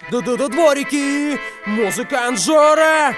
Дворики, музыкант Жора,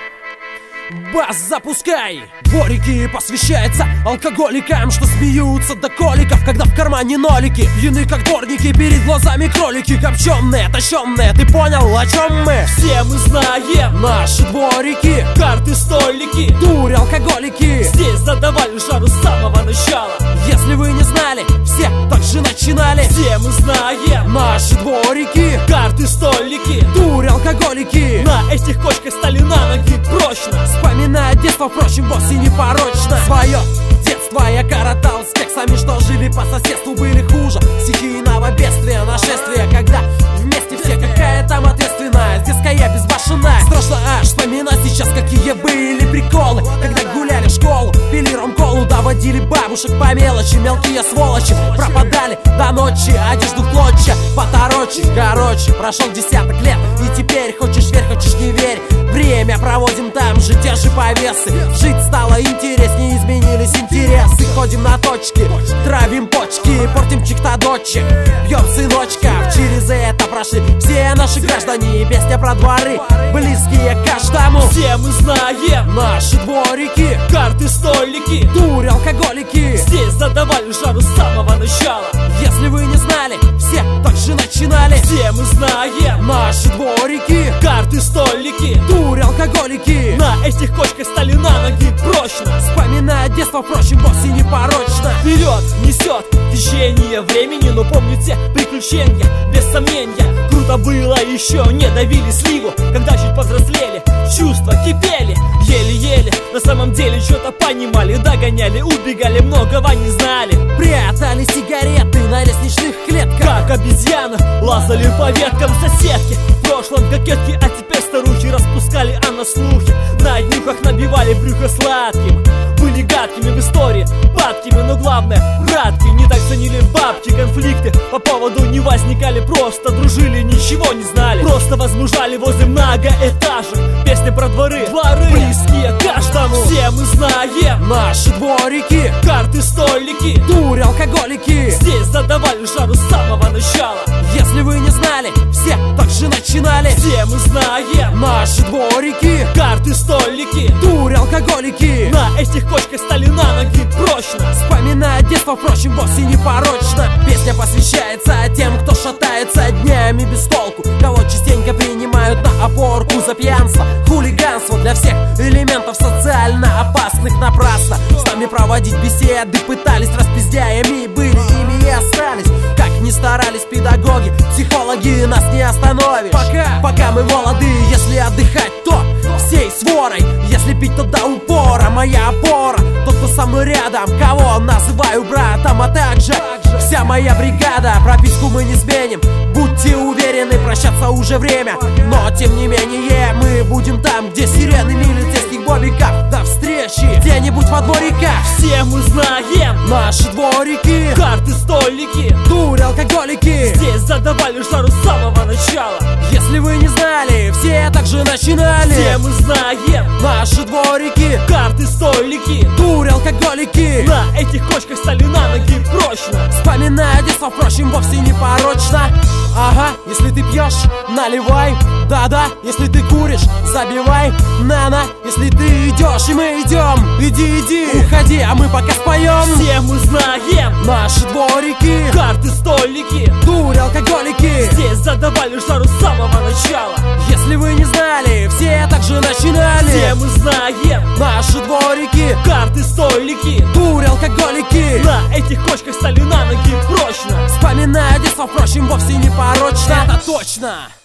бас запускай! Дворики посвящается алкоголикам, что смеются до коликов, когда в кармане нолики. Пьяны как дворники, перед глазами кролики, копченые, тащенные, ты понял, о чем мы? Все мы знаем наши дворики, карты, столики, дурь, алкоголики. Здесь задавали жару с самого начала. Если вы не знали, все так же начинали. Все мы знаем наши дворики, карты, столики, дурь, алкоголики. На этих кочках стали на ноги прочно. Вспоминая детство, впрочем, вовсе не порочно. Свое детство я коротал с кексами, что жили по соседству, были хуже стихийного бедствия, нашествия, когда вместе все, какая там ответственная, детская безбашенная. Страшно аж вспоминать сейчас, какие были приколы, когда гуляли в школу, пили ром-колу, доводили бабушек по мелочи, мелкие сволочи пропадали до ночи, одежду в клочья поторочи. Короче, прошел десяток лет, и теперь хочешь верь, хочешь не верь, время проводим там же, те же повесы. Жить стало интереснее, изменились интересы. Ходим на точки, травим почки, портим чьих-то дочек, бьем сыночков. Через это прошли все наши граждане, и песня про дворы, близкие каждому. Все мы знаем наши дворики, карты, столики, дурь, алкоголики. Здесь задавали жару с самого начала. Если вы не знали, все так же начинали. Все мы знаем наши дворики, карты, столики, дурь, алкоголики. На этих кочках стали на ноги прочно. Вспоминая детство, впрочем, вовсе не порочно. Вперед несет течение времени, но помните приключения, без сомнения. Круто было еще, не давили сливу, когда чуть повзрослели, чувства кипели, еле-еле. На самом деле что-то понимали, догоняли, убегали, многого не знали. Прятали сигареты на лестничных клетках, как обезьяны, лазали по веткам соседки. В прошлом кокетки, а теперь старухи распускали о нас слухи. На днюхах набивали брюхо сладким, были гадкими в истории, падкими, но главное братки. Не так ценили бабки, конфликты по поводу не возникали, просто дружили, ничего не знали. Просто возмужали возле многоэтажек, песни про дворы, близкие каждому. Все мы знаем наши дворики, карты, столики, дурь, алкоголики. Здесь задавали жару с самого начала. Если вы не знали, все так же начинали. Все мы знаем наши дворики, карты, столики, дурь, алкоголики. На этих кочках стали на ноги прочно. Вспоминая детство, впрочем, вовсе не порочно. Песня посвящается тем, кто шатается днями без толку, кого частенько принимают на опорку за пьянство, хулиганство. Для всех элементов социально опасных напрасно с нами проводить беседы пытались, распиздяями были, ими и остались. Как ни старались педагоги, психологи, нас не остановишь. Пока мы молоды, если отдыхать, то всей сворой. Если пить, то до упора. Моя опора, тот, кто со мной рядом, кого называю братом, а также вся моя бригада. Прописку мы не сменим, будьте уверены, прощаться уже время. Но тем не менее мы будем там, где сирены милицейских бобиков. До встречи где-нибудь во двориках. Все мы знаем наши дворики, карты, столики, дурь, алкоголики. Здесь задавали жару с самого начала. Если вы не знали, все так же начинали. Все мы знаем наши дворики, карты, столики, дурь, алкоголики. На этих кочках стали на ноги прочно. Вспоминая детство, впрочем, вовсе не порочно. Ага, если ты пьешь, наливай. Да-да, если ты куришь, забивай. На-на, если ты идешь, и мы идем. Иди, уходи, а мы пока споем. Все мы знаем наши дворики, карты, столики, дурь, алкоголики. Здесь задавали жару с самого начала. Если вы не знали, все так же начинали. Все мы знаем наши дворики, карты, столики, дурь, алкоголики. На этих кочках стали на ноги прочно. Вспоминая детство, впрочем, вовсе не порочно. Это точно.